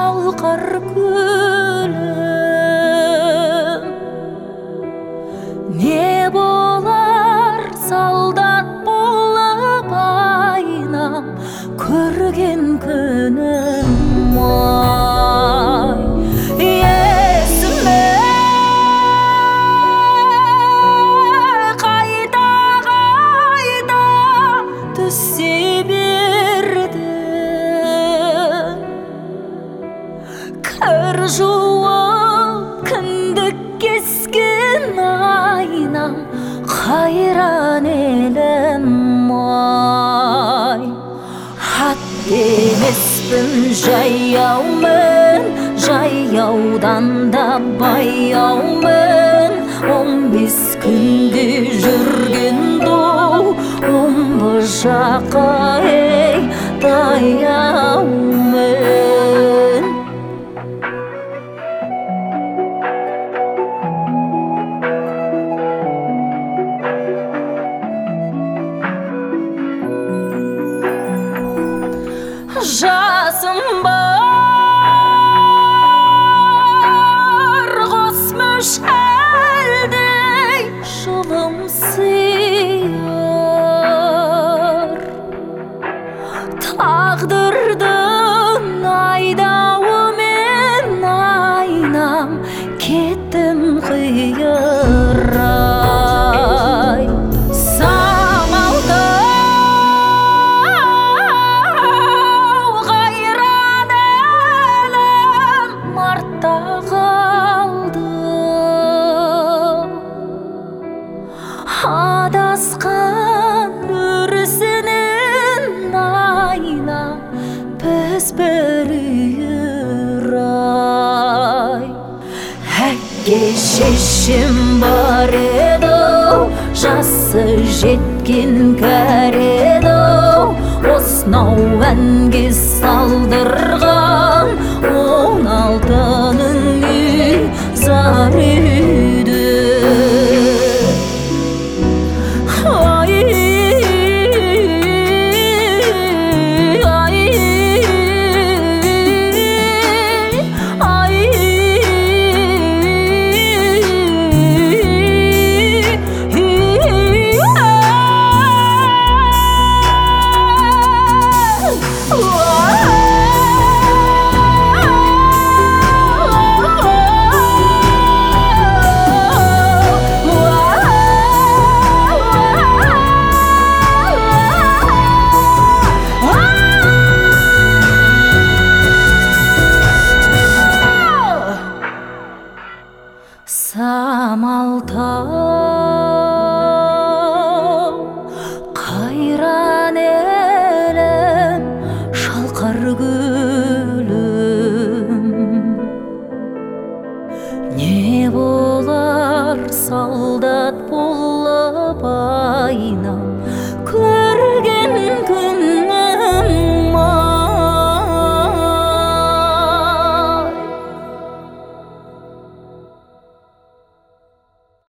шалқар көлім. Не болар солдат болып айнам көрген күнім ай. Есіме қайта түсе берді, кір жуып кіндік кескен айнам қайран елім ай. Ат емеспін жаяумын, жаяудан да баяумын. 15 күнде жүрген доу, омбы жаққа ей таяумын. Жасым бар қос мөшкелдей жылым сыйыр. Тағдырдың айдауымен айнам кеттім қиырай. Адасқан өрісінен айнам біз бір үйір-ай. Әке шешем бар еді-ау, жасы жеткен кәрі еді-ау, осынау әнге салдырған 16-ның үй зар үйді. Самал